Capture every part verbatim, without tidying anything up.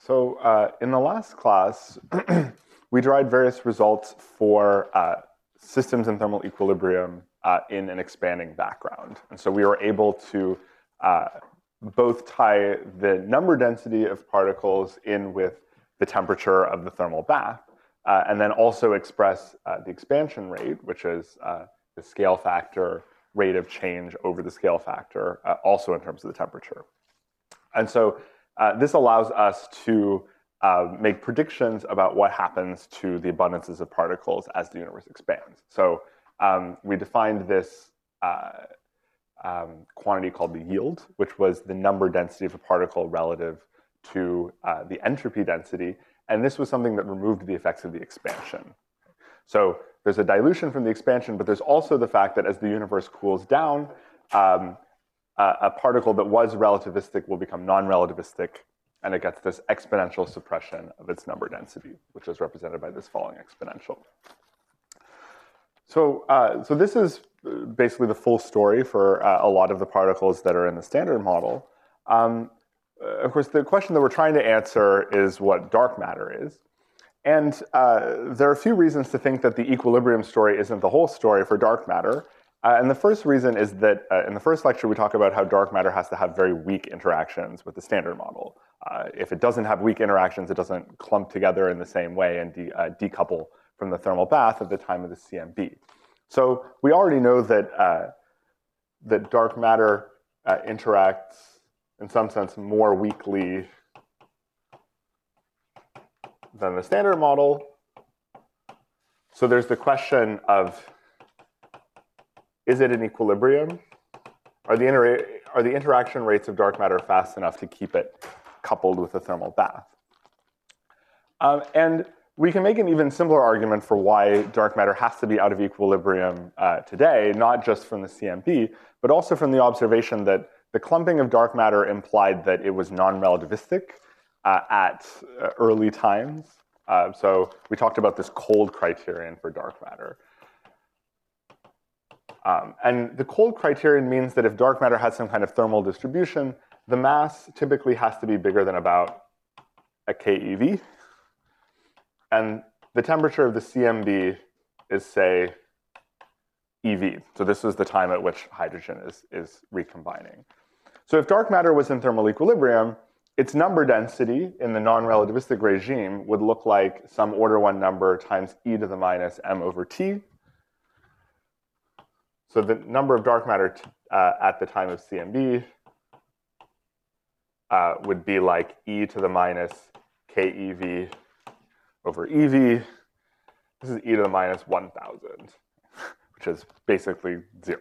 So uh, in the last class, we derived various results for uh, systems in thermal equilibrium uh, in an expanding background. And so we were able to uh, both tie the number density of particles in with the temperature of the thermal bath, uh, and then also express uh, the expansion rate, which is uh, the scale factor rate of change over the scale factor, uh, also in terms of the temperature. And so uh, this allows us to uh, make predictions about what happens to the abundances of particles as the universe expands. So um, we defined this uh, um, quantity called the yield, which was the number density of a particle relative to uh, the entropy density. And this was something that removed the effects of the expansion. So there's a dilution from the expansion, but there's also the fact that as the universe cools down, um, Uh, a particle that was relativistic will become non-relativistic, and it gets this exponential suppression of its number density, which is represented by this falling exponential. So, uh, so this is basically the full story for uh, a lot of the particles that are in the standard model. Um, of course, the question that we're trying to answer is what dark matter is. And uh, there are a few reasons to think that the equilibrium story isn't the whole story for dark matter. Uh, and the first reason is that uh, in the first lecture, we talk about how dark matter has to have very weak interactions with the standard model. Uh, if it doesn't have weak interactions, it doesn't clump together in the same way and de uh, decouple from the thermal bath at the time of the C M B. So we already know that, uh, that dark matter uh, interacts, in some sense, more weakly than the standard model. So there's the question of, is it in equilibrium? Are the, inter are the interaction rates of dark matter fast enough to keep it coupled with the thermal bath? Um, and we can make an even simpler argument for why dark matter has to be out of equilibrium uh, today, not just from the C M B, but also from the observation that the clumping of dark matter implied that it was non-relativistic uh, at uh, early times. Uh, so we talked about this cold criterion for dark matter. Um, and the cold criterion means that if dark matter has some kind of thermal distribution, the mass typically has to be bigger than about a keV. And the temperature of the C M B is, say, E V. So this is the time at which hydrogen is, is recombining. So if dark matter was in thermal equilibrium, its number density in the non-relativistic regime would look like some order one number times e to the minus m over t. So the number of dark matter t uh, at the time of C M B uh, would be like e to the minus keV over E V. This is e to the minus one thousand, which is basically zero.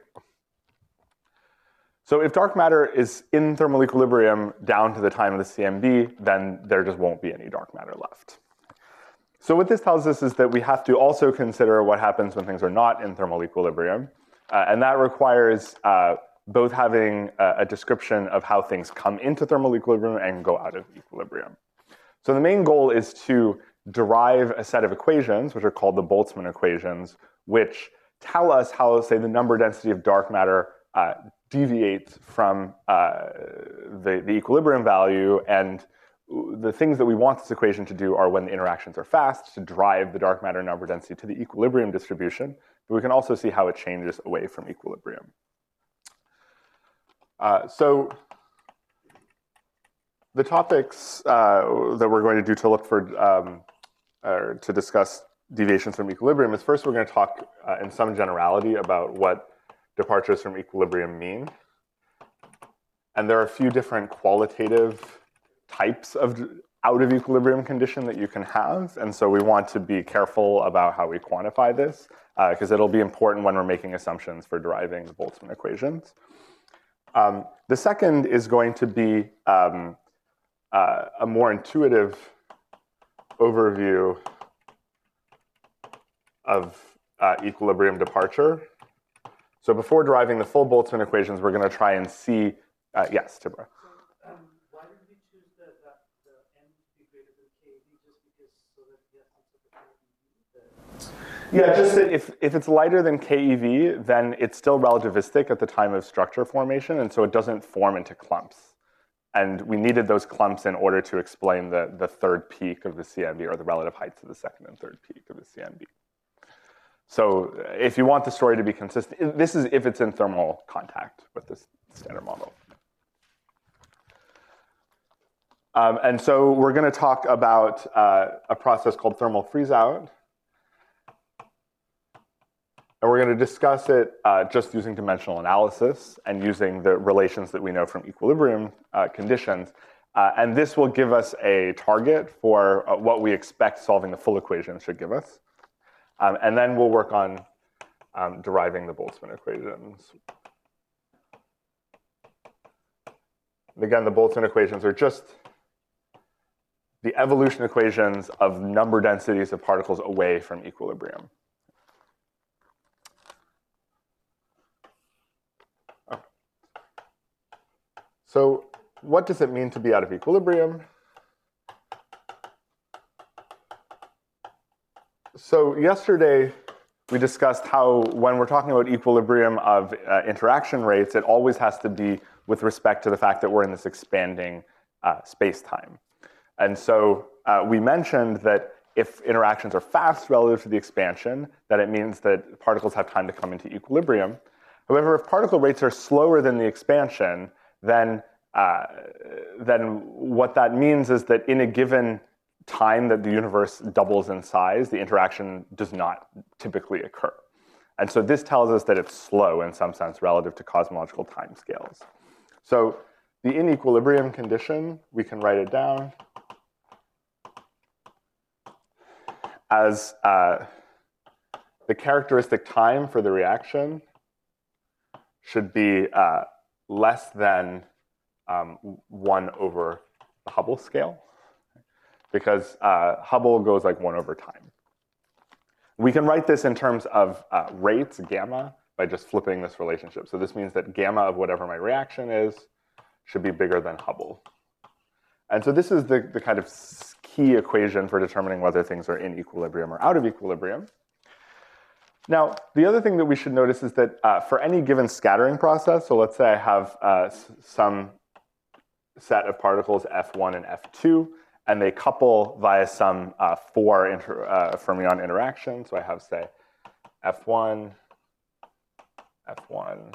So if dark matter is in thermal equilibrium down to the time of the C M B, then there just won't be any dark matter left. So what this tells us is that we have to also consider what happens when things are not in thermal equilibrium. Uh, and that requires uh, both having a, a description of how things come into thermal equilibrium and go out of equilibrium. So the main goal is to derive a set of equations, which are called the Boltzmann equations, which tell us how, say, the number density of dark matter uh, deviates from uh, the, the equilibrium value. And the things that we want this equation to do are, when the interactions are fast, to drive the dark matter number density to the equilibrium distribution. But we can also see how it changes away from equilibrium. Uh, so the topics uh, that we're going to do to look for, um, or to discuss deviations from equilibrium is, first we're going to talk uh, in some generality about what departures from equilibrium mean. And there are a few different qualitative types of out of equilibrium condition that you can have. And so we want to be careful about how we quantify this, because uh, it'll be important when we're making assumptions for deriving the Boltzmann equations. Um, the second is going to be um, uh, a more intuitive overview of uh, equilibrium departure. So before deriving the full Boltzmann equations, we're going to try and see, uh, yes, Tibra. Yeah, just that if, if it's lighter than keV, then it's still relativistic at the time of structure formation, and so it doesn't form into clumps. and we needed those clumps in order to explain the, the third peak of the C M B, or the relative heights of the second and third peak of the C M B. So if you want the story to be consistent, this is if it's in thermal contact with this standard model. Um, and so we're going to talk about uh, a process called thermal freeze-out. And we're going to discuss it uh, just using dimensional analysis and using the relations that we know from equilibrium uh, conditions. Uh, and this will give us a target for uh, what we expect solving the full equation should give us. Um, and then we'll work on um, deriving the Boltzmann equations. And again, the Boltzmann equations are just the evolution equations of number densities of particles away from equilibrium. Okay. So what does it mean to be out of equilibrium? So yesterday, we discussed how when we're talking about equilibrium of uh, interaction rates, it always has to be with respect to the fact that we're in this expanding uh, space-time. And so uh, we mentioned that if interactions are fast relative to the expansion, that it means that particles have time to come into equilibrium. However, if particle rates are slower than the expansion, then, uh, then what that means is that in a given time that the universe doubles in size, the interaction does not typically occur. And so this tells us that it's slow in some sense relative to cosmological timescales. So the in equilibrium condition, we can write it down as uh, the characteristic time for the reaction should be uh, less than um, one over the Hubble scale, because uh, Hubble goes like one over time. We can write this in terms of uh, rates, gamma, by just flipping this relationship. So this means that gamma of whatever my reaction is should be bigger than Hubble. And so this is the, the kind of key equation for determining whether things are in equilibrium or out of equilibrium. Now, the other thing that we should notice is that uh, for any given scattering process, so let's say I have uh, some set of particles F one and F two, and they couple via some uh, four inter, uh, fermion interaction. So I have, say, F one, F one,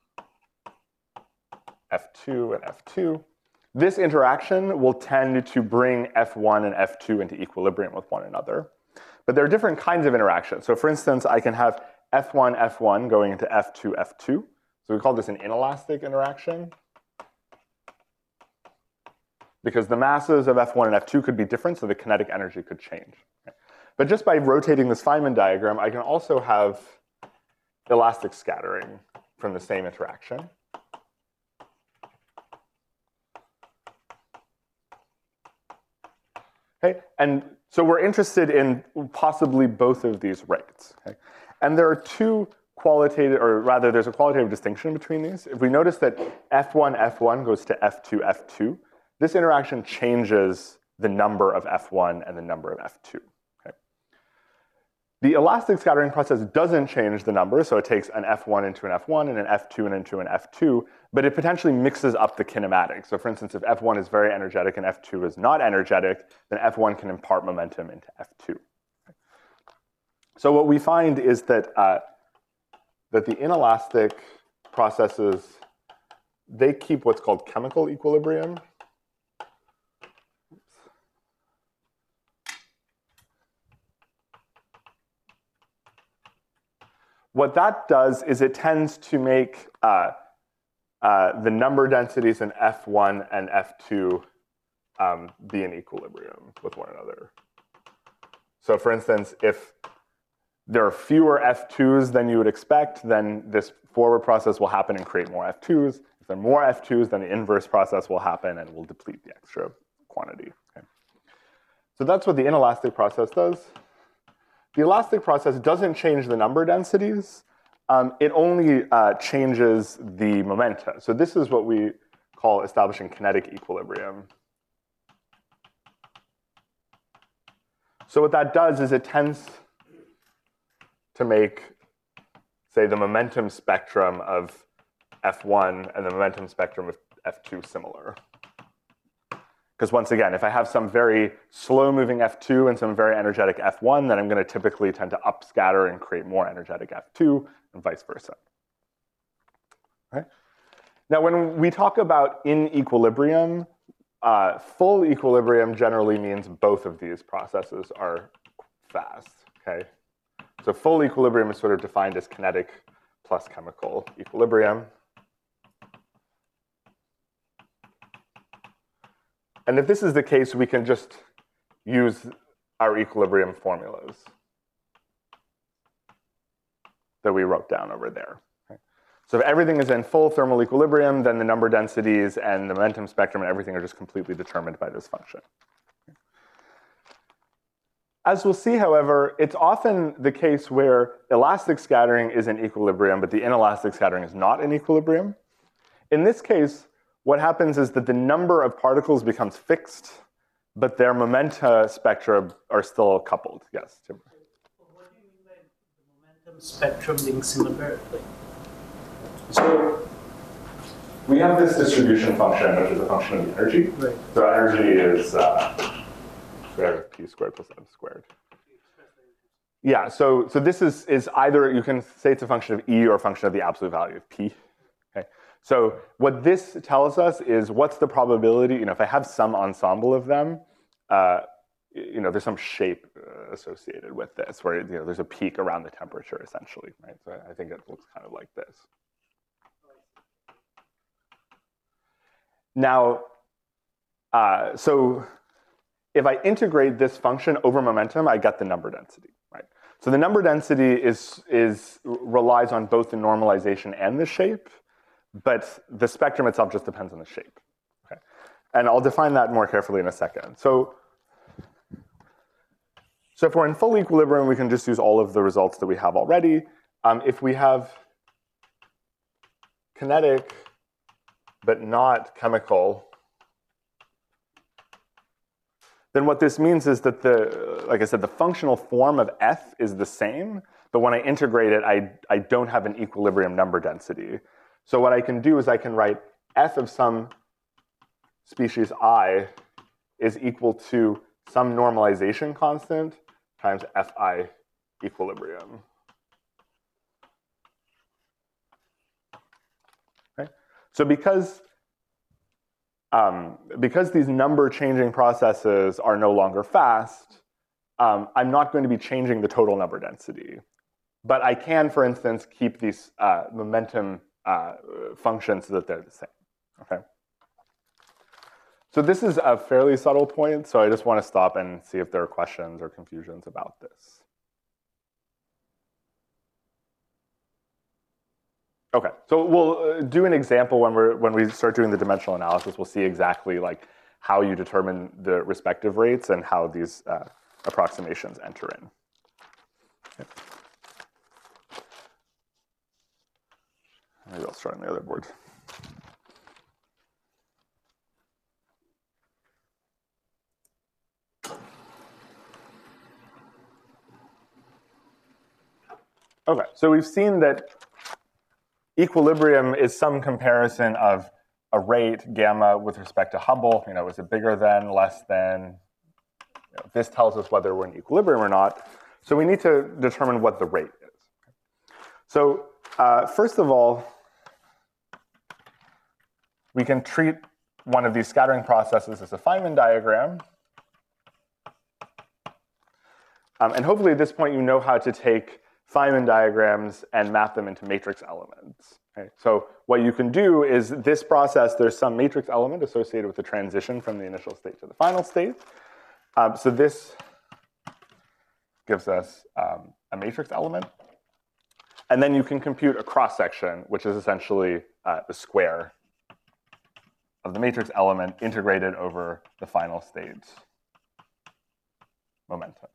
F two, and F two. This interaction will tend to bring F one and F two into equilibrium with one another. But there are different kinds of interactions. So for instance, I can have F one, F one going into F two, F two. So we call this an inelastic interaction, because the masses of F one and F two could be different, so the kinetic energy could change. But just by rotating this Feynman diagram, I can also have elastic scattering from the same interaction. Okay, and so we're interested in possibly both of these rates. Okay? And there are two qualitative, or rather there's a qualitative distinction between these. If we notice that F one, F one goes to F two, F two, this interaction changes the number of F one and the number of F two. Okay? The elastic scattering process doesn't change the number, so it takes an F one into an F one and an F two and into an F two, but it potentially mixes up the kinematics. So for instance, if F one is very energetic and F two is not energetic, then F one can impart momentum into F two. Okay? So what we find is that, uh, that the inelastic processes, they keep what's called chemical equilibrium. What that does is it tends to make uh, uh, the number densities in F one and F two um, be in equilibrium with one another. So for instance, if there are fewer F twos than you would expect, then this forward process will happen and create more F twos. If there are more F twos, then the inverse process will happen and will deplete the extra quantity. Okay? So that's what the inelastic process does. The elastic process doesn't change the number densities. Um, it only uh, changes the momenta. So this is what we call establishing kinetic equilibrium. So what that does is it tends to make, say, the momentum spectrum of F one and the momentum spectrum of F two similar. Because once again, if I have some very slow-moving F two and some very energetic F one, then I'm going to typically tend to upscatter and create more energetic F two, and vice versa. Okay? Now, when we talk about in equilibrium, uh, full equilibrium generally means both of these processes are fast. Okay? So full equilibrium is sort of defined as kinetic plus chemical equilibrium. And if this is the case, we can just use our equilibrium formulas that we wrote down over there. Okay? So if everything is in full thermal equilibrium, then the number densities and the momentum spectrum and everything are just completely determined by this function. As we'll see, however, it's often the case where elastic scattering is in equilibrium, but the inelastic scattering is not in equilibrium. In this case, what happens is that the number of particles becomes fixed, but their momenta spectra are still coupled. Yes, Tim. What do you mean by the momentum spectrum being similar? Like, so we have this distribution function, which is a function of the energy. Right. So energy is uh, square root of p squared plus m squared. Yeah. So so this is is either you can say it's a function of E or a function of the absolute value of p. So what this tells us is what's the probability, you know, if I have some ensemble of them, uh, you know, there's some shape uh, associated with this where, you know, there's a peak around the temperature essentially, right? So I think it looks kind of like this. Now, uh, so if I integrate this function over momentum, I get the number density, right? So the number density is, is relies on both the normalization and the shape. But the spectrum itself just depends on the shape. Okay? And I'll define that more carefully in a second. So, so if we're in full equilibrium, we can just use all of the results that we have already. Um, if we have kinetic, but not chemical, then what this means is that the, like I said, the functional form of F is the same, but when I integrate it, I, I don't have an equilibrium number density. So what I can do is I can write F of some species I is equal to some normalization constant times Fi equilibrium. Okay? So because, um, because these number changing processes are no longer fast, um, I'm not going to be changing the total number density. But I can, for instance, keep these uh, momentum Uh, functions so that they're the same, okay? So this is a fairly subtle point, so I just want to stop and see if there are questions or confusions about this. Okay, so we'll uh, do an example when we're when we start doing the dimensional analysis. We'll see exactly like how you determine the respective rates and how these uh, approximations enter in. Okay. Maybe I'll start on the other board. Okay, so we've seen that equilibrium is some comparison of a rate, gamma, with respect to Hubble. You know, is it bigger than, less than? You know, this tells us whether we're in equilibrium or not. So we need to determine what the rate is. So uh, first of all, we can treat one of these scattering processes as a Feynman diagram. Um, and hopefully at this point you know how to take Feynman diagrams and map them into matrix elements. Okay? So what you can do is this process, there's some matrix element associated with the transition from the initial state to the final state. Um, so this gives us um, a matrix element. And then you can compute a cross-section, which is essentially uh, the square of the matrix element integrated over the final state momentum.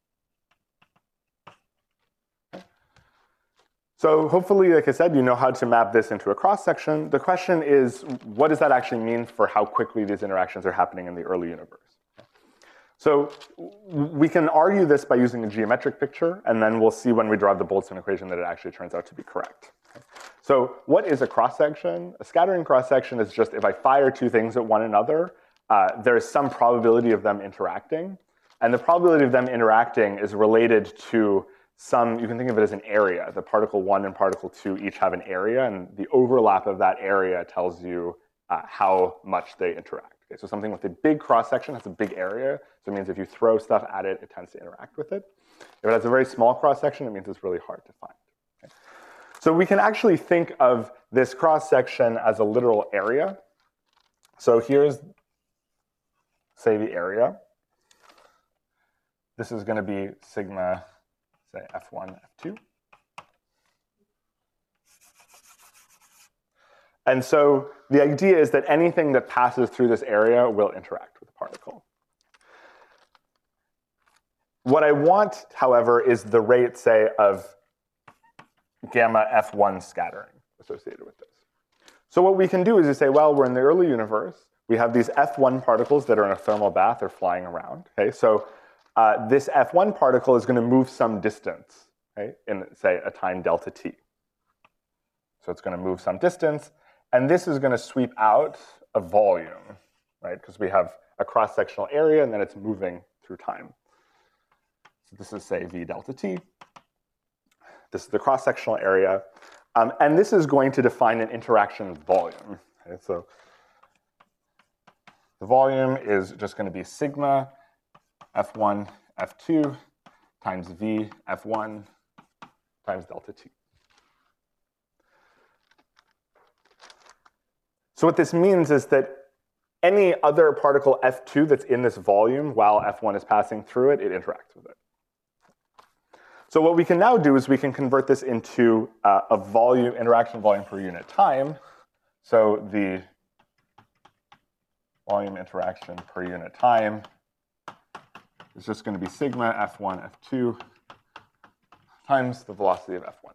Okay. So hopefully, like I said, you know how to map this into a cross-section. The question is, what does that actually mean for how quickly these interactions are happening in the early universe? So we can argue this by using a geometric picture, and then we'll see when we derive the Boltzmann equation that it actually turns out to be correct. So what is a cross-section? A scattering cross-section is just if I fire two things at one another, uh, there's some probability of them interacting. And the probability of them interacting is related to some, you can think of it as an area. The particle one and particle two each have an area, and the overlap of that area tells you uh, how much they interact. Okay, so something with a big cross-section has a big area, so it means if you throw stuff at it, it tends to interact with it. If it has a very small cross-section, it means it's really hard to find. Okay. So we can actually think of this cross-section as a literal area. So here's, say, the area. This is going to be sigma, say, F one, F two. And so the idea is that anything that passes through this area will interact with the particle. What I want, however, is the rate, say, of gamma F one scattering associated with this. So what we can do is to say, well, we're in the early universe. We have these F one particles that are in a thermal bath. They're flying around. Okay, so uh, this F one particle is going to move some distance, okay, in, say, a time delta t. So it's going to move some distance. And this is going to sweep out a volume, right? Because we have a cross-sectional area, and then it's moving through time. So this is, say, v delta t. This is the cross-sectional area. Um, and this is going to define an interaction volume. Okay, so the volume is just going to be sigma F one, F two times v F one times delta t. So what this means is that any other particle F two that's in this volume while F one is passing through it, it interacts with it. So what we can now do is we can convert this into uh, a volume, interaction volume per unit time. So the volume interaction per unit time is just going to be sigma F one, F two times the velocity of F one.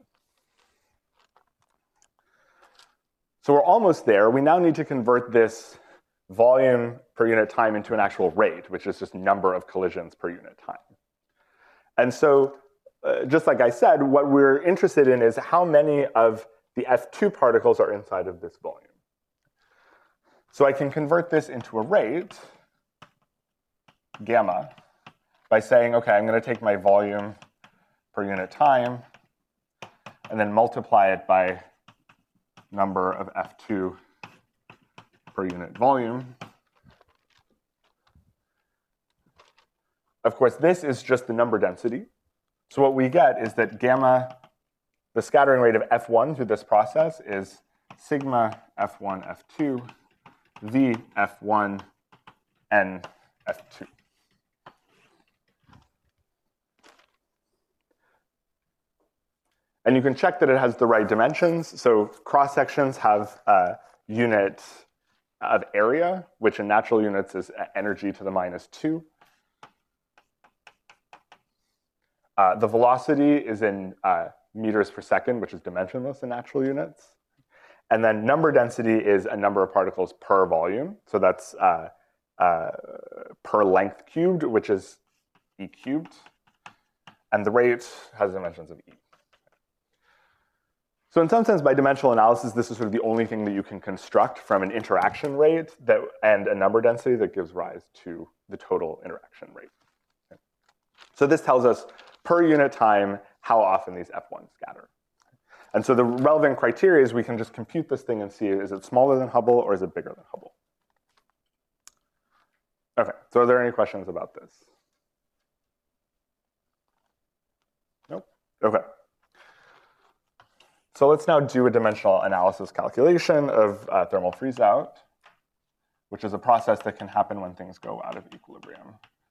So we're almost there. We now need to convert this volume per unit time into an actual rate, which is just number of collisions per unit time. And so uh, just like I said, what we're interested in is how many of the F two particles are inside of this volume. So I can convert this into a rate, gamma, by saying, okay, I'm going to take my volume per unit time and then multiply it by number of F two per unit volume. Of course, this is just the number density. So what we get is that gamma, the scattering rate of F one through this process is sigma F one, F two, v F one, n F two. And you can check that it has the right dimensions. So cross sections have a unit of area, which in natural units is energy to the minus two. Uh, the velocity is in uh, meters per second, which is dimensionless in natural units. And then number density is a number of particles per volume. So that's uh, uh, per length cubed, which is e cubed. And the rate has dimensions of e. So in some sense, by dimensional analysis, this is sort of the only thing that you can construct from an interaction rate that, and a number density that gives rise to the total interaction rate. Okay. So this tells us per unit time how often these F ones scatter. And so the relevant criteria is we can just compute this thing and see, is it smaller than Hubble or is it bigger than Hubble? Okay, so are there any questions about this? Nope, okay. So let's now do a dimensional analysis calculation of uh, thermal freeze-out, which is a process that can happen when things go out of equilibrium.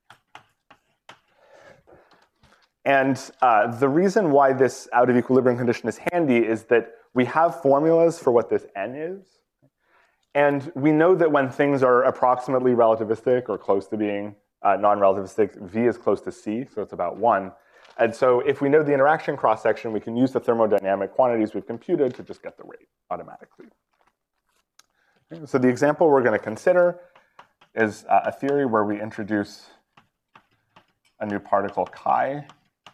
And uh, the reason why this out of equilibrium condition is handy is that we have formulas for what this n is. And we know that when things are approximately relativistic or close to being uh, non-relativistic, v is close to c, so it's about one. And so if we know the interaction cross-section, we can use the thermodynamic quantities we've computed to just get the rate automatically. Okay, so the example we're going to consider is uh, a theory where we introduce a new particle chi.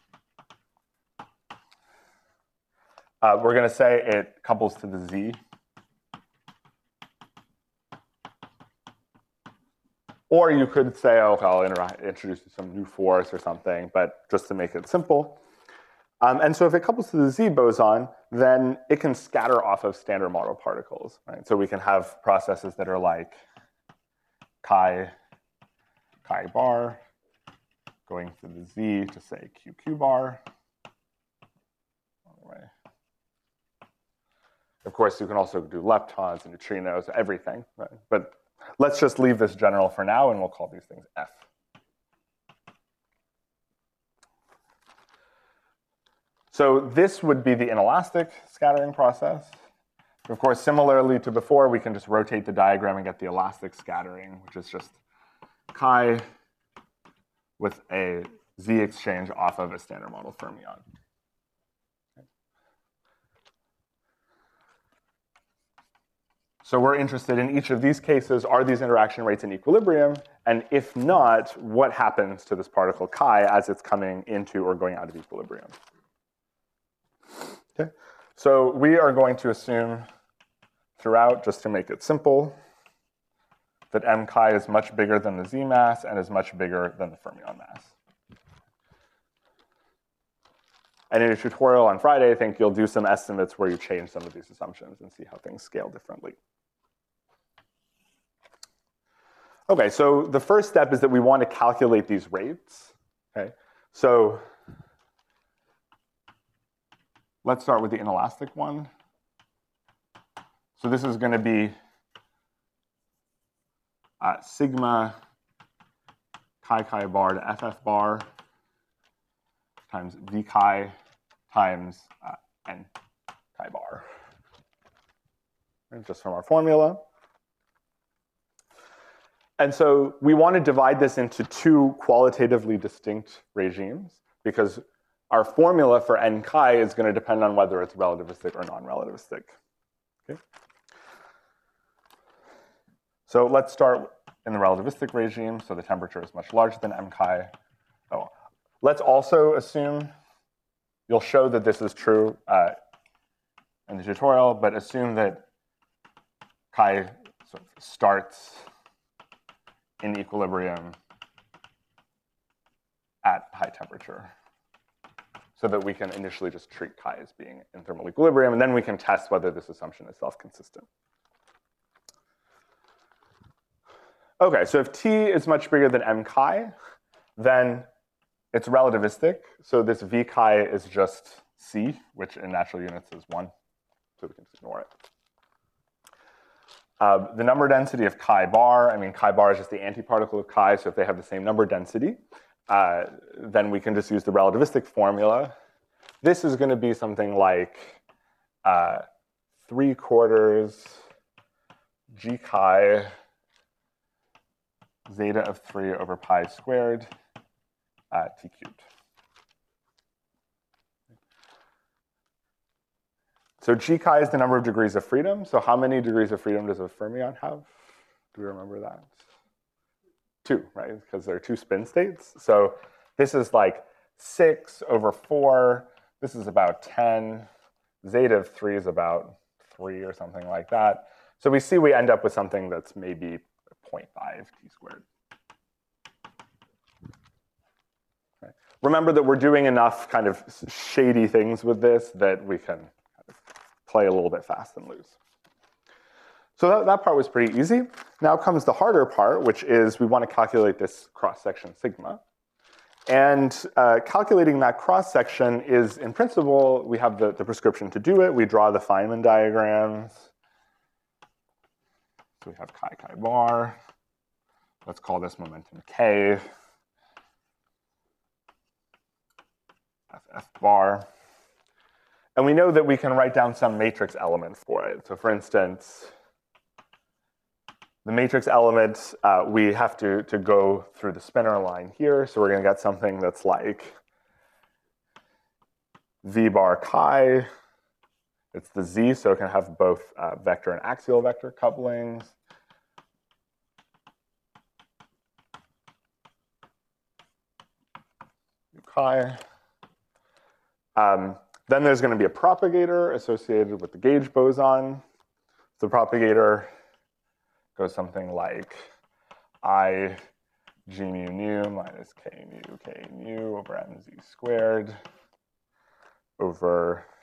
Uh, we're going to say it couples to the z. Or you could say, oh, okay, I'll introduce some new force or something, but just to make it simple. Um, and so if it couples to the Z boson, then it can scatter off of standard model particles, right? So we can have processes that are like chi, chi bar, going to the Z to say Q Q bar. Anyway. Of course, you can also do leptons and neutrinos, everything, right? But let's just leave this general for now, and we'll call these things F. So this would be the inelastic scattering process. Of course, similarly to before, we can just rotate the diagram and get the elastic scattering, which is just chi with a Z exchange off of a standard model fermion. So we're interested in each of these cases. Are these interaction rates in equilibrium? And if not, what happens to this particle chi as it's coming into or going out of equilibrium? Okay. So we are going to assume throughout, just to make it simple, that m chi is much bigger than the Z mass and is much bigger than the fermion mass. And in a tutorial on Friday, I think you'll do some estimates where you change some of these assumptions and see how things scale differently. Okay, so the first step is that we want to calculate these rates. Okay, so let's start with the inelastic one. So this is going to be uh, sigma chi chi bar to F F bar times V chi times uh, N chi bar. And just from our formula. And so we want to divide this into two qualitatively distinct regimes because our formula for N chi is going to depend on whether it's relativistic or non-relativistic. Okay? So let's start in the relativistic regime. So the temperature is much larger than M chi. Oh, let's also assume, you'll show that this is true uh, in the tutorial, but assume that chi sort of starts in equilibrium at high temperature so that we can initially just treat chi as being in thermal equilibrium, and then we can test whether this assumption is self-consistent. Okay, so if T is much bigger than M chi, then it's relativistic. So this V chi is just C, which in natural units is one, so we can just ignore it. Uh, the number density of chi bar, I mean, chi bar is just the antiparticle of chi, so if they have the same number density, uh, then we can just use the relativistic formula. This is going to be something like uh, three quarters g chi zeta of three over pi squared uh, t cubed. So g chi is the number of degrees of freedom. So how many degrees of freedom does a fermion have? Do we remember that? Two, right? Because there are two spin states. So this is like six over four. This is about ten. Zeta of three is about three or something like that. So we see we end up with something that's maybe zero point five t squared. Okay. Remember that we're doing enough kind of shady things with this that we can play a little bit fast and loose. So that, that part was pretty easy. Now comes the harder part, which is we want to calculate this cross-section sigma. And uh, calculating that cross-section is, in principle, we have the, the prescription to do it. We draw the Feynman diagrams. So we have chi chi bar. Let's call this momentum K. F F bar. And we know that we can write down some matrix element for it. So for instance, the matrix element, uh, we have to, to go through the spinor line here. So we're going to get something that's like V bar chi. It's the Z, so it can have both uh, vector and axial vector couplings. Chi. Um, Then there's going to be a propagator associated with the gauge boson. The propagator goes something like I g mu nu minus k mu k nu over mz squared over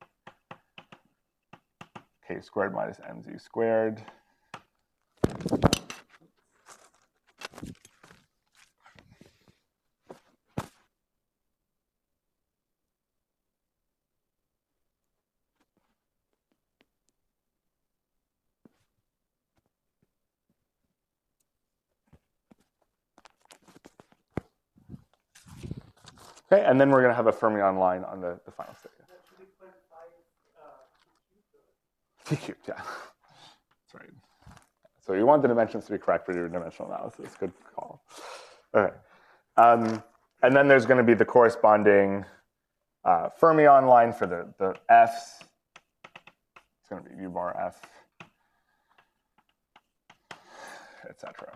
k squared minus mz squared. Okay, and then we're going to have a fermion line on the, the final state. That should be zero point five T cubed, yeah. That's right. So you want the dimensions to be correct for your dimensional analysis. Good call. Okay. Um, and then there's going to be the corresponding uh, fermion line for the, the Fs. It's going to be U bar F, et cetera.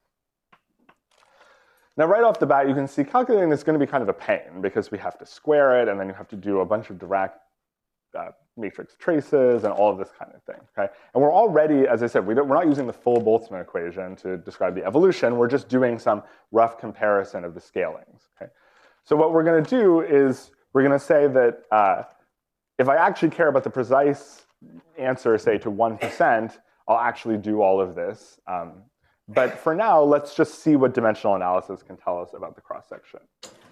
Now, right off the bat, you can see calculating this is going to be kind of a pain because we have to square it, and then you have to do a bunch of Dirac uh, matrix traces and all of this kind of thing. Okay, and we're already, as I said, we don't, we're not using the full Boltzmann equation to describe the evolution. We're just doing some rough comparison of the scalings. Okay, so what we're going to do is we're going to say that uh, if I actually care about the precise answer, say to one percent, I'll actually do all of this. Um, But for now, let's just see what dimensional analysis can tell us about the cross-section.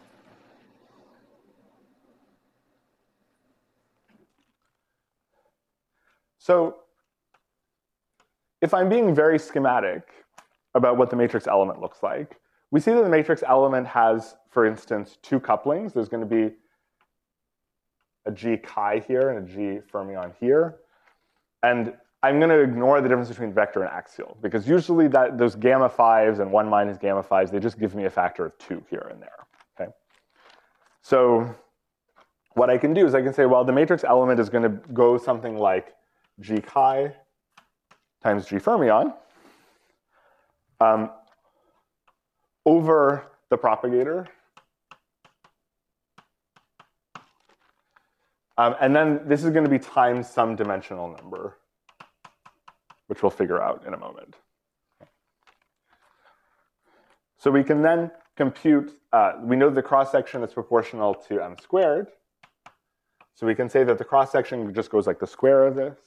So if I'm being very schematic about what the matrix element looks like, we see that the matrix element has, for instance, two couplings. There's going to be a G chi here and a G fermion here. And I'm going to ignore the difference between vector and axial, because usually that those gamma fives and one minus gamma fives, they just give me a factor of two here and there. Okay. So what I can do is I can say, well, the matrix element is going to go something like G chi times G fermion um, over the propagator. Um, and then this is going to be times some dimensional number, which we'll figure out in a moment. So we can then compute, uh, we know the cross-section is proportional to m squared. So we can say that the cross-section just goes like the square of this.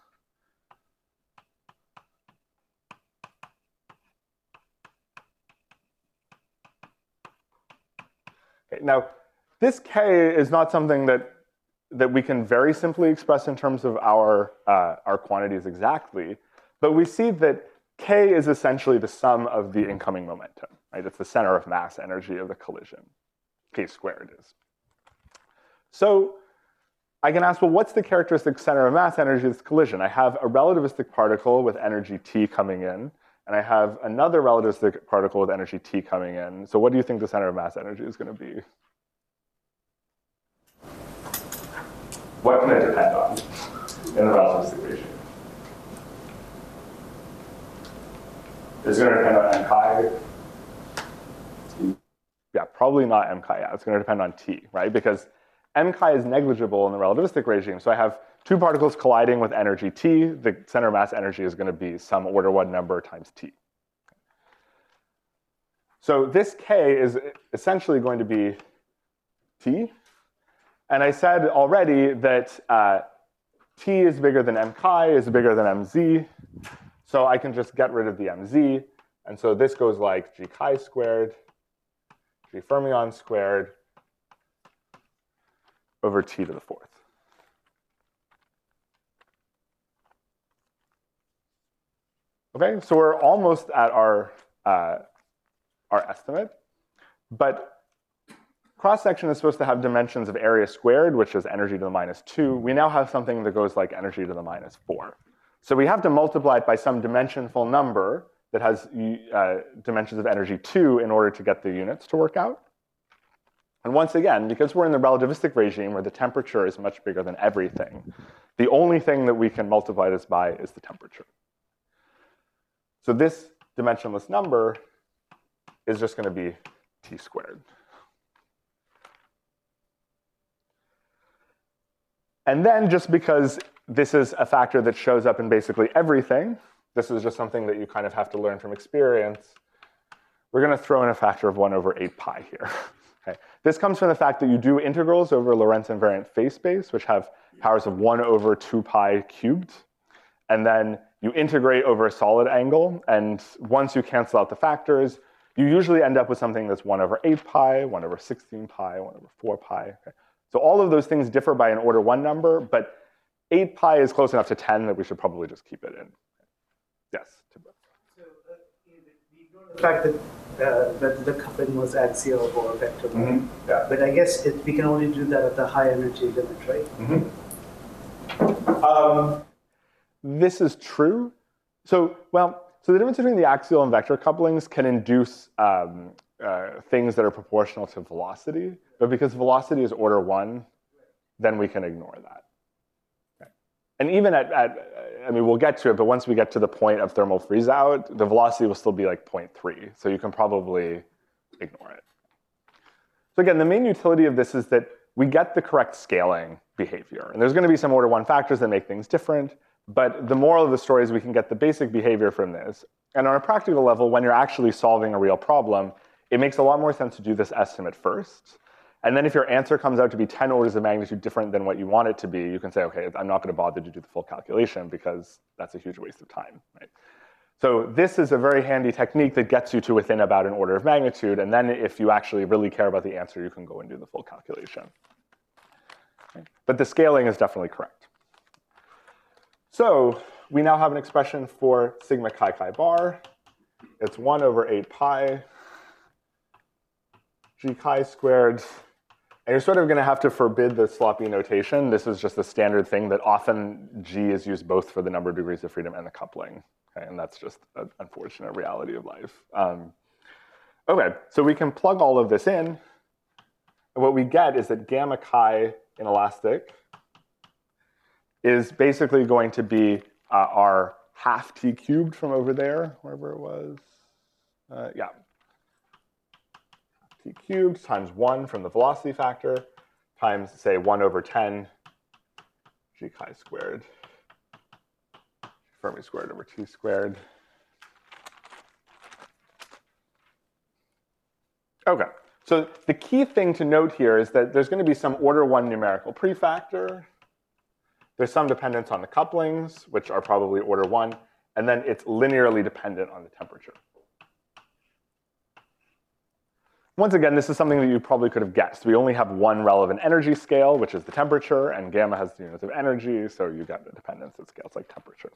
Okay, now, this k is not something that, that we can very simply express in terms of our, uh, our quantities exactly. But we see that k is essentially the sum of the incoming momentum, right? It's the center of mass energy of the collision. K squared is. So I can ask, well, what's the characteristic center of mass energy of this collision? I have a relativistic particle with energy T coming in, and I have another relativistic particle with energy T coming in. So what do you think the center of mass energy is going to be? What can it depend on in the relativistic regime? Is it going to depend on m chi? Yeah, probably not m chi. Yeah, it's going to depend on T, right? Because m chi is negligible in the relativistic regime. So I have two particles colliding with energy T. The center mass energy is going to be some order one number times T. So this k is essentially going to be T. And I said already that uh, T is bigger than m chi, is bigger than mz. So I can just get rid of the mz. And so this goes like G chi squared, G fermion squared, over T to the fourth. Okay, so we're almost at our, uh, our estimate. But cross-section is supposed to have dimensions of area squared, which is energy to the minus two. We now have something that goes like energy to the minus four. So we have to multiply it by some dimensionful number that has uh, dimensions of energy two in order to get the units to work out. And once again, because we're in the relativistic regime where the temperature is much bigger than everything, the only thing that we can multiply this by is the temperature. So this dimensionless number is just going to be T squared. And then just because this is a factor that shows up in basically everything, this is just something that you kind of have to learn from experience. we're going to throw in a factor of one over eight pi here. Okay. This comes from the fact that you do integrals over Lorentz invariant phase space, which have powers of one over two pi cubed. And then you integrate over a solid angle. And once you cancel out the factors, you usually end up with something that's one over eight pi, one over sixteen pi, one over four pi. Okay. So all of those things differ by an order one number, but eight pi is close enough to ten that we should probably just keep it in. Yes? So uh, we ignore the fact that, uh, that the coupling was axial or vector. Mm-hmm. Yeah. But I guess it, we can only do that at the high energy limit, right? Mm-hmm. um, this is true. So, well, so the difference between the axial and vector couplings can induce um, uh, things that are proportional to velocity. But because velocity is order one, then we can ignore that. Okay. And even at, at, I mean, we'll get to it, but once we get to the point of thermal freeze out, the velocity will still be like zero point three. So you can probably ignore it. So again, the main utility of this is that we get the correct scaling behavior. And there's going to be some order one factors that make things different. But the moral of the story is we can get the basic behavior from this. And on a practical level, when you're actually solving a real problem, it makes a lot more sense to do this estimate first. And then if your answer comes out to be ten orders of magnitude different than what you want it to be, you can say, OK, I'm not going to bother to do the full calculation because that's a huge waste of time. Right? So this is a very handy technique that gets you to within about an order of magnitude. And then if you actually really care about the answer, you can go and do the full calculation. Okay? But the scaling is definitely correct. So we now have an expression for sigma chi chi bar. It's one over eight pi g chi squared. And you're sort of going to have to forbid the sloppy notation. This is just a standard thing that often G is used both for the number of degrees of freedom and the coupling. Okay? And that's just an unfortunate reality of life. Um, OK, so we can plug all of this in. And what we get is that gamma chi inelastic is basically going to be uh, our half t cubed from over there, wherever it was. Uh, yeah. T cubed times one from the velocity factor times, say, one over ten g chi squared, Fermi squared over t squared. OK, so the key thing to note here is that there's going to be some order one numerical prefactor. There's some dependence on the couplings, which are probably order one. And then it's linearly dependent on the temperature. Once again, this is something that you probably could have guessed. We only have one relevant energy scale, which is the temperature, and gamma has the units of energy, so you get the dependence that scales like temperature.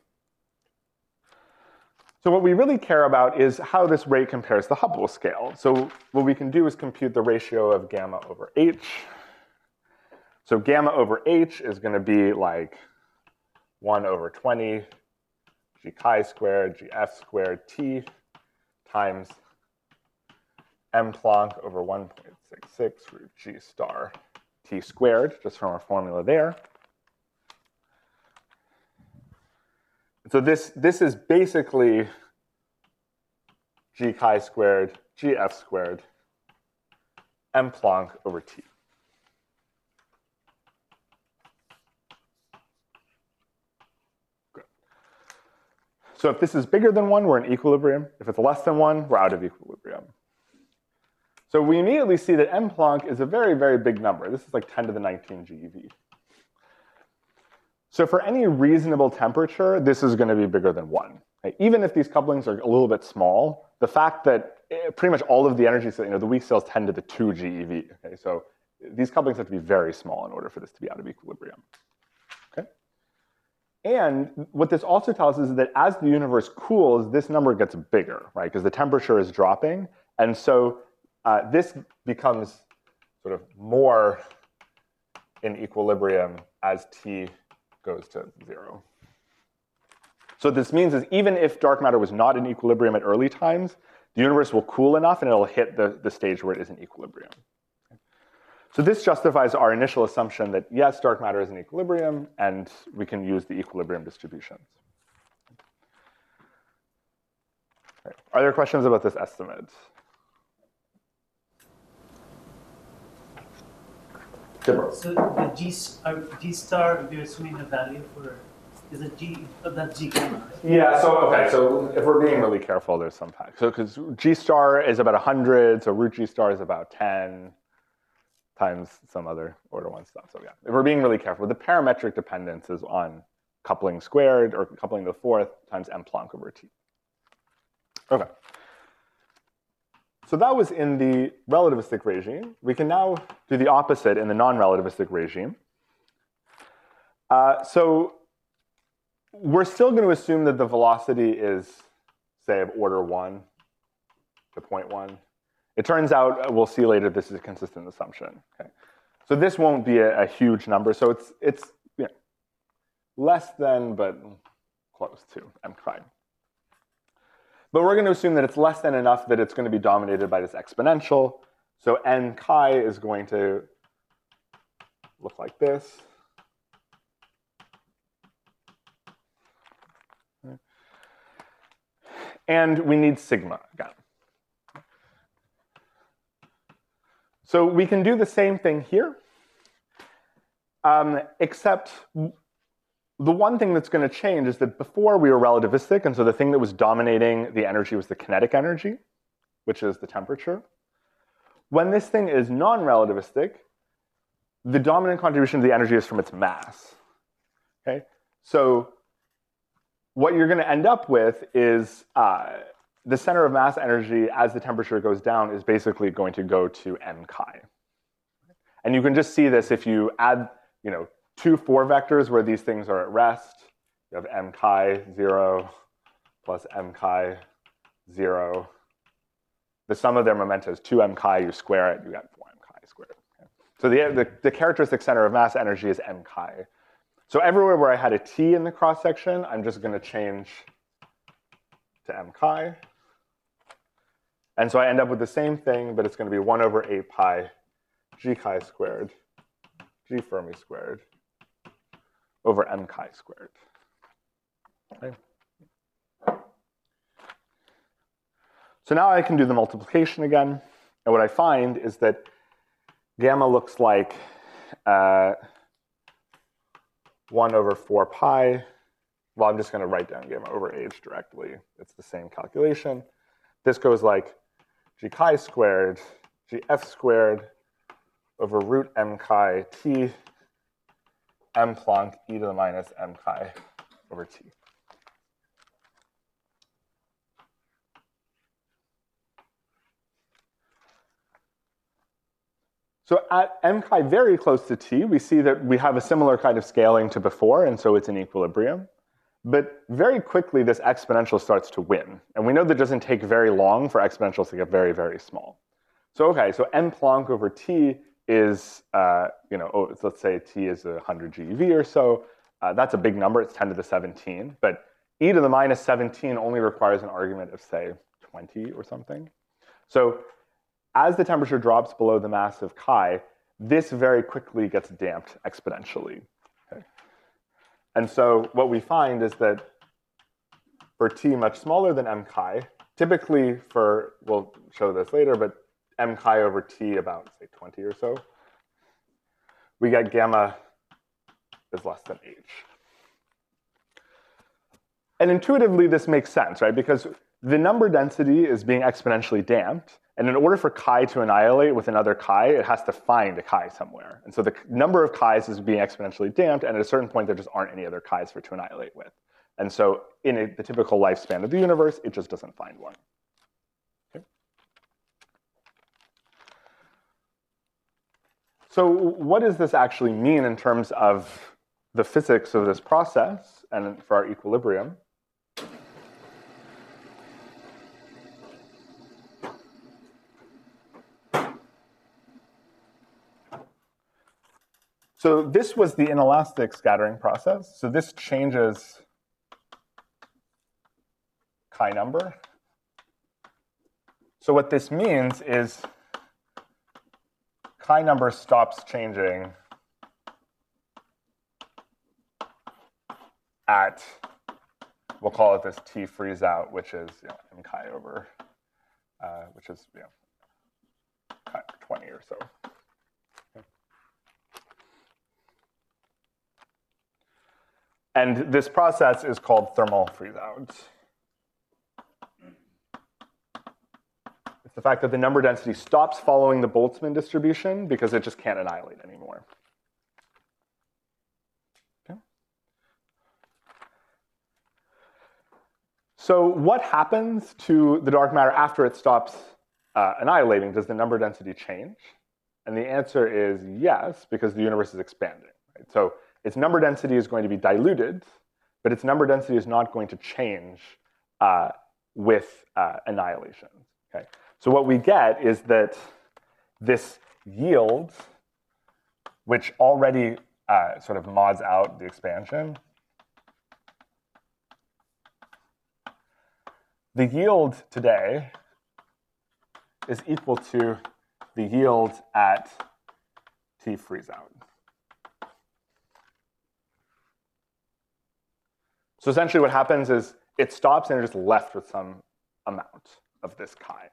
So what we really care about is how this rate compares to the Hubble scale. So what we can do is compute the ratio of gamma over h. So gamma over h is going to be like one over twenty g chi squared, gf squared t times m Planck over one point six six root g star t squared, just from our formula there. So this, this is basically g chi squared, gf squared, m Planck over t. Good. So if this is bigger than one, we're in equilibrium. If it's less than one, we're out of equilibrium. So we immediately see that m Planck is a very, very big number. This is like ten to the nineteen GeV. So for any reasonable temperature, this is going to be bigger than one. Okay? Even if these couplings are a little bit small, the fact that pretty much all of the energy, you know, the weak cells tend to the two GeV. Okay? So these couplings have to be very small in order for this to be out of equilibrium. Okay? And what this also tells us is that as the universe cools, this number gets bigger, right? Because the temperature is dropping. And so uh, this becomes sort of more in equilibrium as T goes to zero. So this means is even if dark matter was not in equilibrium at early times, the universe will cool enough and it'll hit the, the stage where it is in equilibrium. So this justifies our initial assumption that yes, dark matter is in equilibrium, and we can use the equilibrium distributions. Right. Are there questions about this estimate? So the G, uh, G star, we're assuming a value for Is it G? Oh, that's G gamma. Yeah, so, okay, so if we're being really careful, there's some facts. So, because G star is about one hundred, so root G star is about ten times some other order one stuff. So, yeah, if we're being really careful, the parametric dependence is on coupling squared, or coupling to the fourth, times m Planck over T. Okay. So that was in the relativistic regime. We can now do the opposite in the non-relativistic regime. Uh, so we're still going to assume that the velocity is, say, of order one to zero point one. It turns out, we'll see later, this is a consistent assumption. Okay. So this won't be a, a huge number. So it's, it's you know, less than, but close to m chi. But we're going to assume that it's less than enough that it's going to be dominated by this exponential. So n chi is going to look like this. And we need sigma again. So we can do the same thing here, um, except the one thing that's going to change is that before we were relativistic, and so the thing that was dominating the energy was the kinetic energy, which is the temperature. When this thing is non-relativistic, the dominant contribution to the energy is from its mass. Okay, so what you're going to end up with is uh, the center of mass energy as the temperature goes down is basically going to go to m chi. And you can just see this if you add, you know, two four vectors where these things are at rest. You have m chi zero plus m chi zero. The sum of their momenta is two m chi. You square it, you get four m chi squared. Okay. So the, the, the characteristic center of mass energy is m chi. So everywhere where I had a t in the cross section, I'm just going to change to m chi. And so I end up with the same thing, but it's going to be one over eight pi g chi squared, g Fermi squared, over m chi squared. Okay. So now I can do the multiplication again. And what I find is that gamma looks like uh, one over four pi. Well, I'm just going to write down gamma over h directly. It's the same calculation. This goes like g chi squared, gf squared over root m chi t m Planck e to the minus m chi over t. So at m chi very close to t, we see that we have a similar kind of scaling to before, and so it's in equilibrium. But very quickly, this exponential starts to win. And we know that it doesn't take very long for exponentials to get very, very small. So OK, so m Planck over t is, uh, you know, oh, let's say t is one hundred GeV or so. Uh, that's a big number. It's ten to the seventeen. But e to the minus seventeen only requires an argument of, say, twenty or something. So as the temperature drops below the mass of chi, this very quickly gets damped exponentially. Okay. And so what we find is that for t much smaller than m chi, typically for, we'll show this later, but m chi over t about, say, twenty or so, we get gamma is less than h. And intuitively, this makes sense, right? Because the number density is being exponentially damped. And in order for chi to annihilate with another chi, it has to find a chi somewhere. And so the number of chi's is being exponentially damped. And at a certain point, there just aren't any other chi's for it to annihilate with. And so in a, the typical lifespan of the universe, it just doesn't find one. Okay. So what does this actually mean in terms of the physics of this process and for our equilibrium? So this was the inelastic scattering process. So this changes chi number. So what this means is chi number stops changing at, we'll call it this t freeze out, which is, you know, m chi over, uh, which is, you know, twenty or so. And this process is called thermal freeze-out. It's the fact that the number density stops following the Boltzmann distribution because it just can't annihilate anymore. Okay. So what happens to the dark matter after it stops uh, annihilating? Does the number density change? And the answer is yes, because the universe is expanding. Right? So its number density is going to be diluted, but its number density is not going to change uh, with uh, annihilation. Okay? So what we get is that this yield, which already uh, sort of mods out the expansion, the yield today is equal to the yield at T freeze out. So essentially what happens is it stops and you're just left with some amount of this chi.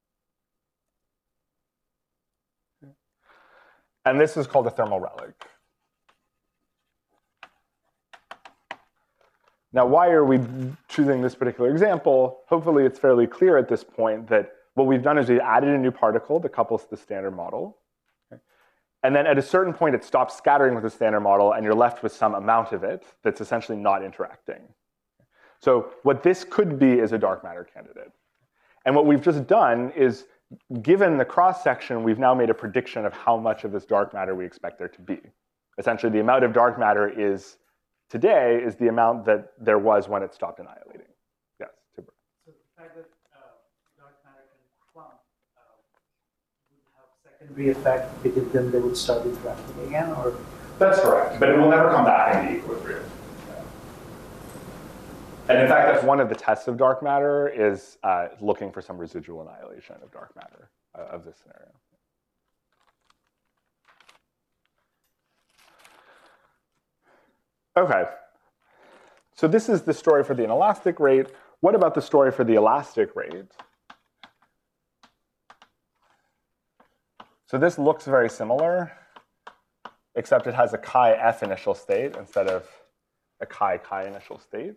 And this is called a thermal relic. Now, why are we choosing this particular example? Hopefully it's fairly clear at this point that what we've done is we've added a new particle that couples to the standard model. Okay? And then at a certain point, it stops scattering with the standard model, and you're left with some amount of it that's essentially not interacting. So what this could be is a dark matter candidate. And what we've just done is, given the cross-section, we've now made a prediction of how much of this dark matter we expect there to be. Essentially, the amount of dark matter is today is the amount that there was when it stopped annihilating. Yes, Tibor. So the fact that dark matter can clump uh, would have secondary effect because then they would start interacting again, or? That's correct, but it will never come back into equilibrium. Yeah. And in fact, that's one of the tests of dark matter is uh, looking for some residual annihilation of dark matter uh, of this scenario. Okay, so this is the story for the inelastic rate. What about the story for the elastic rate? So this looks very similar, except it has a chi f initial state instead of a chi chi initial state.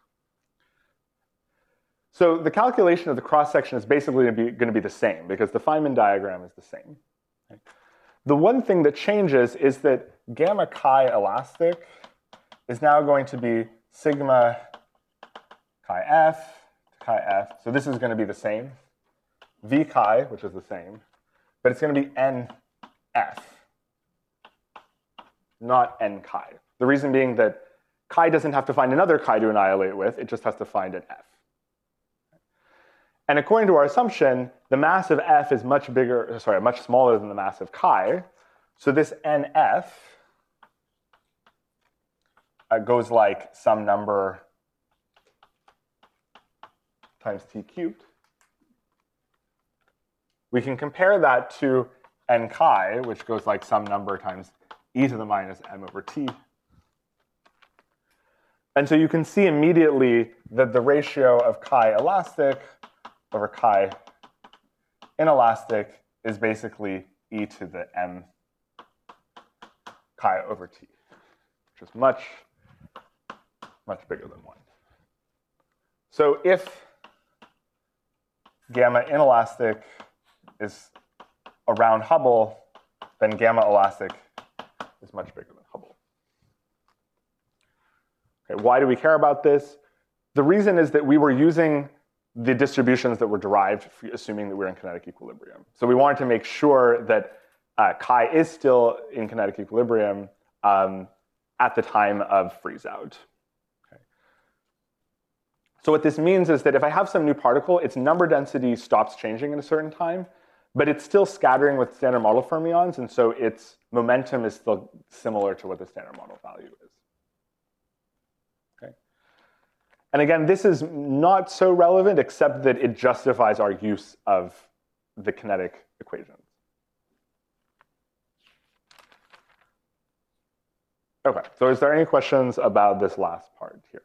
So the calculation of the cross-section is basically going to be the same because the Feynman diagram is the same. The one thing that changes is that gamma chi elastic is now going to be sigma chi f to chi f. So this is going to be the same. V chi, which is the same, but it's going to be n f, not n chi. The reason being that chi doesn't have to find another chi to annihilate with, it just has to find an f. And according to our assumption, the mass of f is much bigger, sorry, much smaller than the mass of chi. So this nf Uh, goes like some number times t cubed. We can compare that to n chi, which goes like some number times e to the minus m over t. And so you can see immediately that the ratio of chi elastic over chi inelastic is basically e to the m chi over t, which is much much bigger than one. So if gamma inelastic is around Hubble, then gamma elastic is much bigger than Hubble. Okay, why do we care about this? The reason is that we were using the distributions that were derived, assuming that we're in kinetic equilibrium. So we wanted to make sure that uh, chi is still in kinetic equilibrium um, at the time of freeze out. So what this means is that if I have some new particle, its number density stops changing at a certain time, but it's still scattering with standard model fermions, and so its momentum is still similar to what the standard model value is. Okay. And again, this is not so relevant, except that it justifies our use of the kinetic equations. Okay, so is there any questions about this last part here?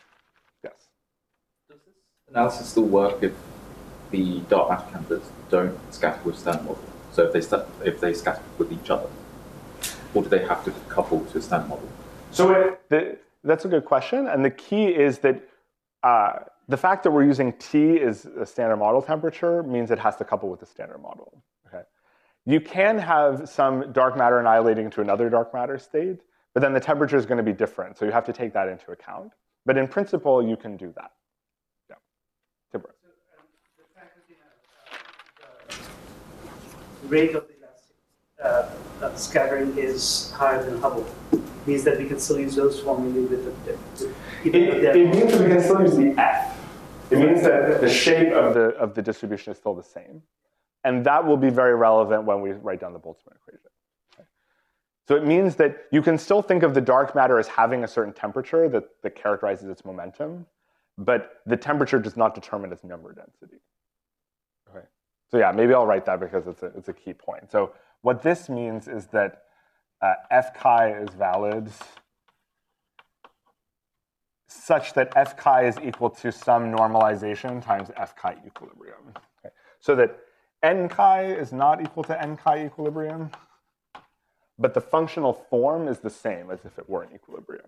Analysis still work if the dark matter candidates don't scatter with standard model? So if they if they scatter with each other, or do they have to couple to a standard model? So it, the That's a good question. And the key is that uh, the fact that we're using T as a standard model temperature means it has to couple with the standard model. Okay. You can have some dark matter annihilating to another dark matter state, but then the temperature is going to be different. So you have to take that into account. But in principle, you can do that. Yeah. Tibor. So, um, the fact that you have, uh, the rate of the elastic uh, uh, scattering is higher than Hubble means that we can still use those formulae with the, with, It, it means that we can still use the F. It means that the shape of the, of the distribution is still the same. And that will be very relevant when we write down the Boltzmann equation. Okay. So it means that you can still think of the dark matter as having a certain temperature that, that characterizes its momentum, but the temperature does not determine its number density. Okay. So yeah, maybe I'll write that because it's a, it's a key point. So what this means is that uh, F chi is valid such that F chi is equal to some normalization times F chi equilibrium. Okay. So that N chi is not equal to N chi equilibrium, but the functional form is the same as if it were in equilibrium.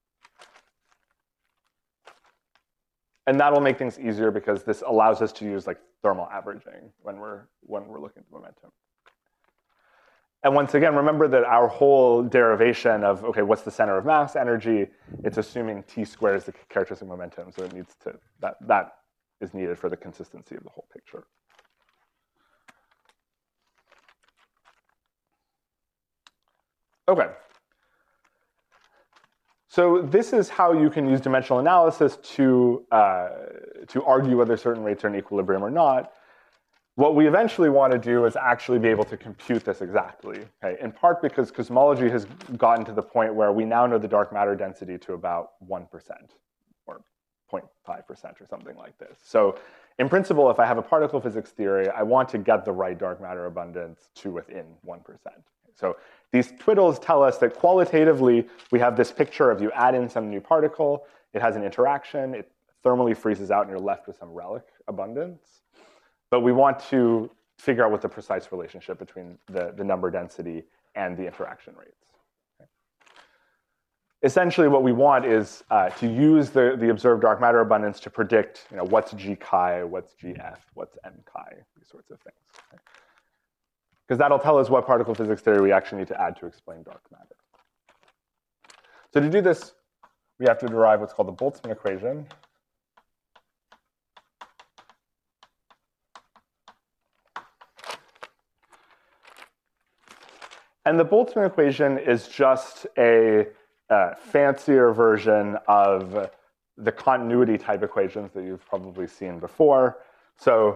And that'll make things easier because this allows us to use like thermal averaging when we're, when we're looking at momentum. And once again, remember that our whole derivation of, okay, what's the center of mass energy? It's assuming T squared is the characteristic momentum. So it needs to, that, that is needed for the consistency of the whole picture. Okay. So this is how you can use dimensional analysis to, uh, to argue whether certain rates are in equilibrium or not. What we eventually want to do is actually be able to compute this exactly, okay? In part because cosmology has gotten to the point where we now know the dark matter density to about one percent or zero point five percent or something like this. So in principle, if I have a particle physics theory, I want to get the right dark matter abundance to within one percent. So these twiddles tell us that qualitatively, we have this picture of you add in some new particle, it has an interaction, it thermally freezes out, and you're left with some relic abundance. But we want to figure out what the precise relationship between the, the number density and the interaction rates. Okay. Essentially, what we want is uh, to use the, the observed dark matter abundance to predict, you know, what's G chi, what's G F, what's M chi, these sorts of things. Okay. Because that'll tell us what particle physics theory we actually need to add to explain dark matter. So to do this, we have to derive what's called the Boltzmann equation. And the Boltzmann equation is just a uh, fancier version of the continuity type equations that you've probably seen before. So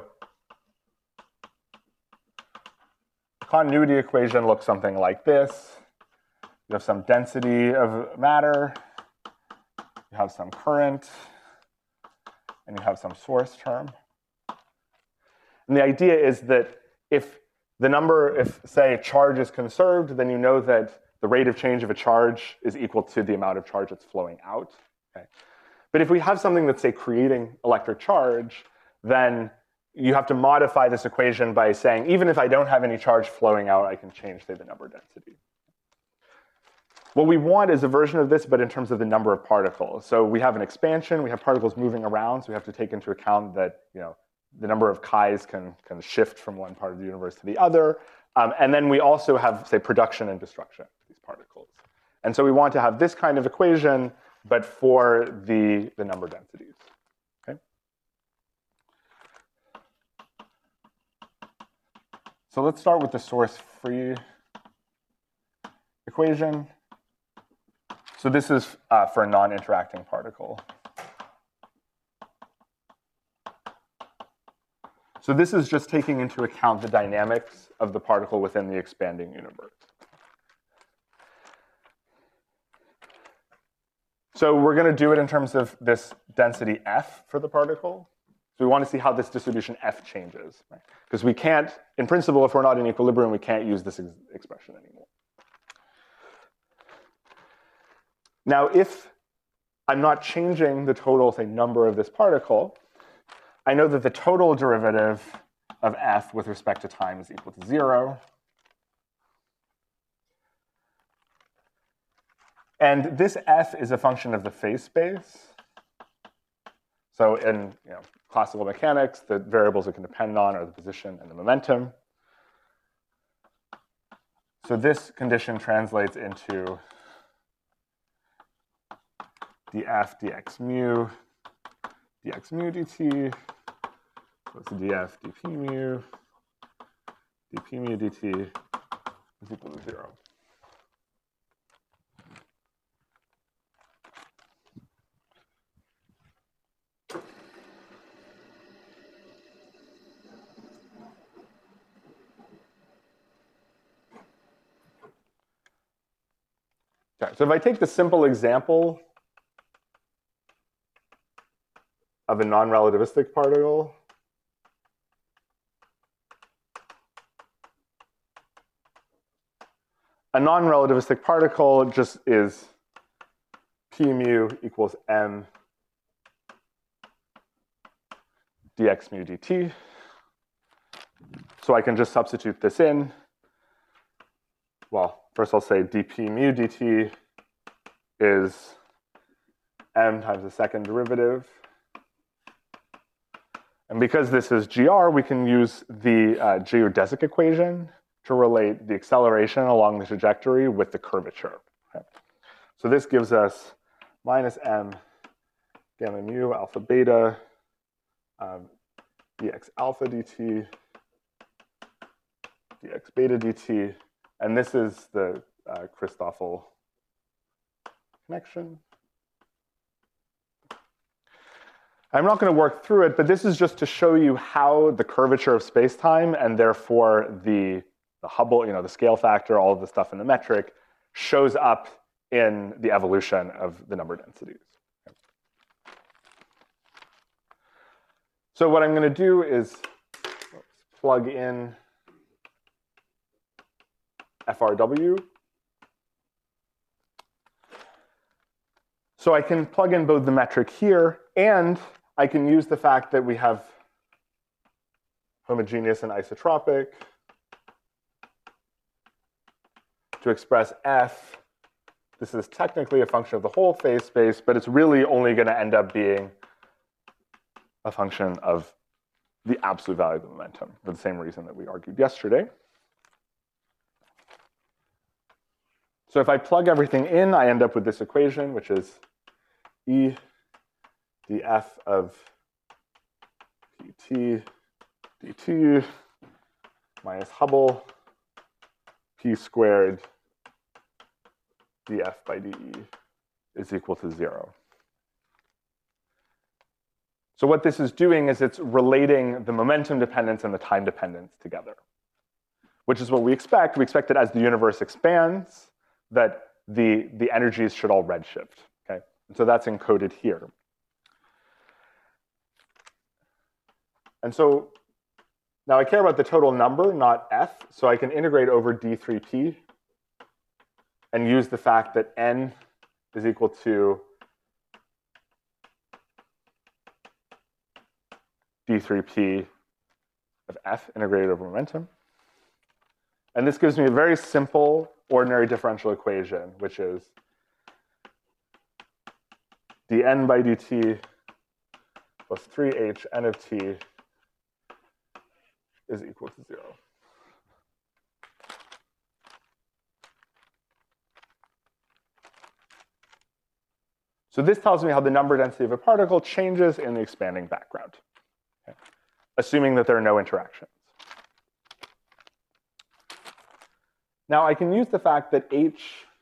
the continuity equation looks something like this. You have some density of matter, you have some current, and you have some source term. And the idea is that if the number, if, say, charge is conserved, then you know that the rate of change of a charge is equal to the amount of charge that's flowing out. Okay? But if we have something that's, say, creating electric charge, then you have to modify this equation by saying, even if I don't have any charge flowing out, I can change, say, the number density. What we want is a version of this, but in terms of the number of particles. So we have an expansion, we have particles moving around, so we have to take into account that, you know, the number of chi's can, can shift from one part of the universe to the other. Um, and then we also have, say, production and destruction of these particles. And so we want to have this kind of equation, but for the, the number densities. Okay? So let's start with the source-free equation. So this is uh, for a non-interacting particle. So this is just taking into account the dynamics of the particle within the expanding universe. So we're going to do it in terms of this density F for the particle. So we want to see how this distribution F changes. Because right? we can't, in principle, if we're not in equilibrium, we can't use this ex expression anymore. Now, if I'm not changing the total, say, number of this particle, I know that the total derivative of F with respect to time is equal to zero. And this f is a function of the phase space. So in you know, classical mechanics, the variables it can depend on are the position and the momentum. So this condition translates into df dx mu, dx mu dt, so it's df dp mu, dp mu dt is equal to zero. Okay, so if I take the simple example of a non-relativistic particle, a non-relativistic particle just is p mu equals m dx mu dt. So I can just substitute this in. Well, first I'll say dp mu dt is m times the second derivative. And because this is G R, we can use the uh, geodesic equation to relate the acceleration along the trajectory with the curvature. Okay. So this gives us minus m gamma mu alpha beta um, dx alpha dt dx beta dt. And this is the uh, Christoffel connection. I'm not going to work through it, but this is just to show you how the curvature of space-time and therefore the, the Hubble, you know, the scale factor, all of the stuff in the metric, shows up in the evolution of the number densities. So what I'm going to do is plug in F R W. So I can plug in both the metric here, and I can use the fact that we have homogeneous and isotropic to express F. This is technically a function of the whole phase space, but it's really only going to end up being a function of the absolute value of the momentum for the same reason that we argued yesterday. So if I plug everything in, I end up with this equation, which is E df of pt dt minus Hubble p squared df by de is equal to zero. So what this is doing is it's relating the momentum dependence and the time dependence together, which is what we expect. We expect that as the universe expands, that the, the energies should all redshift. Okay? And so that's encoded here. And so now I care about the total number, not F, so I can integrate over d three p and use the fact that n is equal to d three p of F integrated over momentum. And this gives me a very simple ordinary differential equation, which is dn by dt plus three h n of t is equal to zero. So this tells me how the number density of a particle changes in the expanding background, okay, assuming that there are no interactions. Now I can use the fact that h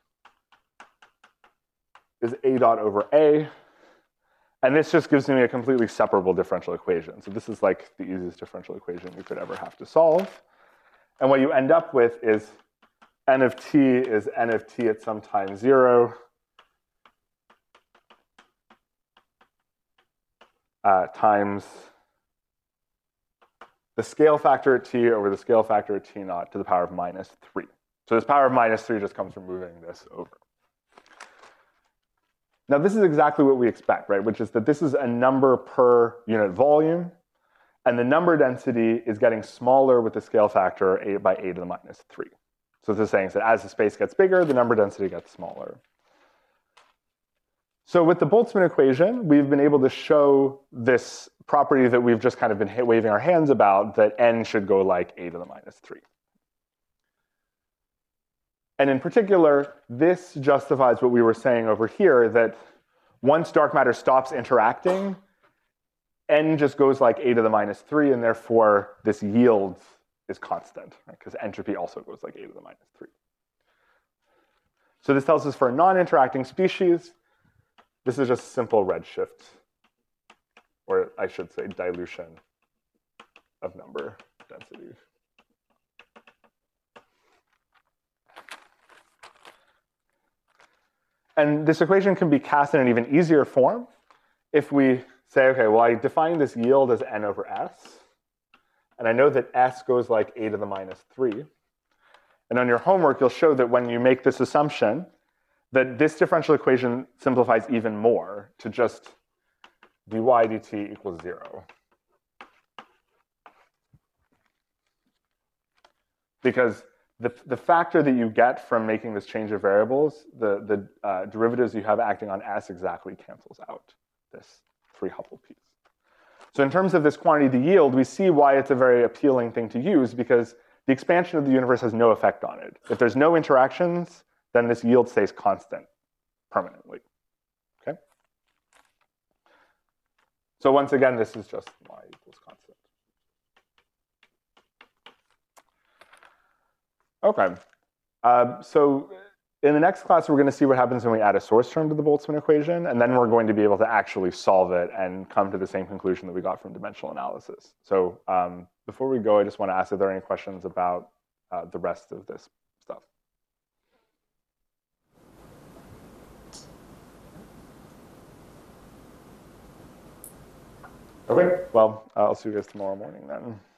is a dot over a, and this just gives me a completely separable differential equation. So this is like the easiest differential equation you could ever have to solve. And what you end up with is n of t is n of t at some time zero uh, times the scale factor at t over the scale factor at t naught to the power of minus three. So this power of minus three just comes from moving this over. Now this is exactly what we expect, right? Which is that this is a number per unit volume, and the number density is getting smaller with the scale factor eight by eight to the minus three. So this is saying that as the space gets bigger, the number density gets smaller. So with the Boltzmann equation, we've been able to show this property that we've just kind of been waving our hands about, that n should go like a to the minus three. And in particular, this justifies what we were saying over here, that once dark matter stops interacting, n just goes like a to the minus three, and therefore this yield is constant, because right? Entropy also goes like a to the minus three. So this tells us for a non-interacting species, this is just simple redshift, or I should say dilution of number density. And this equation can be cast in an even easier form if we say, okay, well, I define this yield as n over s, and I know that s goes like a to the minus three. And on your homework, you'll show that when you make this assumption, that this differential equation simplifies even more to just dy dt equals zero. Because the, the factor that you get from making this change of variables, the, the uh, derivatives you have acting on s exactly cancels out this three Hubble piece. So in terms of this quantity, the yield, we see why it's a very appealing thing to use, because the expansion of the universe has no effect on it. If there's no interactions, then this yield stays constant permanently. Okay? So once again, this is just y equals constant. Okay. Uh, so in the next class, we're going to see what happens when we add a source term to the Boltzmann equation, and then we're going to be able to actually solve it and come to the same conclusion that we got from dimensional analysis. So um, before we go, I just want to ask if there are any questions about uh, the rest of this stuff. Okay, well, I'll see you guys tomorrow morning then.